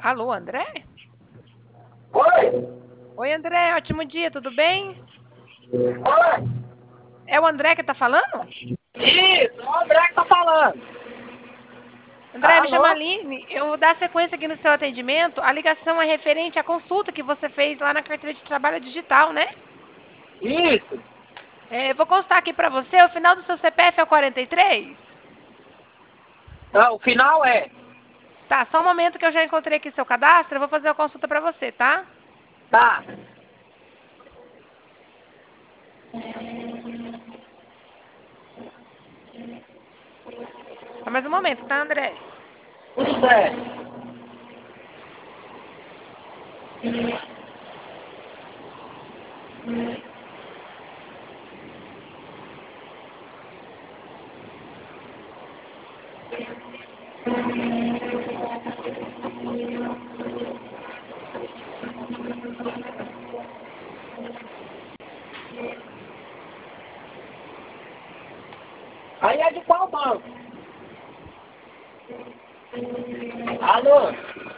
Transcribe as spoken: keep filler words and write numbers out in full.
Alô, André? Oi? Oi, André, ótimo dia, tudo bem? Oi? É o André que tá falando? Isso, o André que tá falando. André, me chama Alô? Aline. Eu vou dar sequência aqui no seu atendimento. A ligação é referente à consulta que você fez lá na carteira de trabalho digital, né? Isso. É, eu vou constar aqui pra você, o final do seu C P F é o quarenta e três? Ah, o final é. Tá, só um momento que eu já encontrei aqui seu cadastro, eu vou fazer a consulta pra você, tá? Tá. Só mais um momento, tá, André? Tudo certo. Aí é de qual banco? Alô?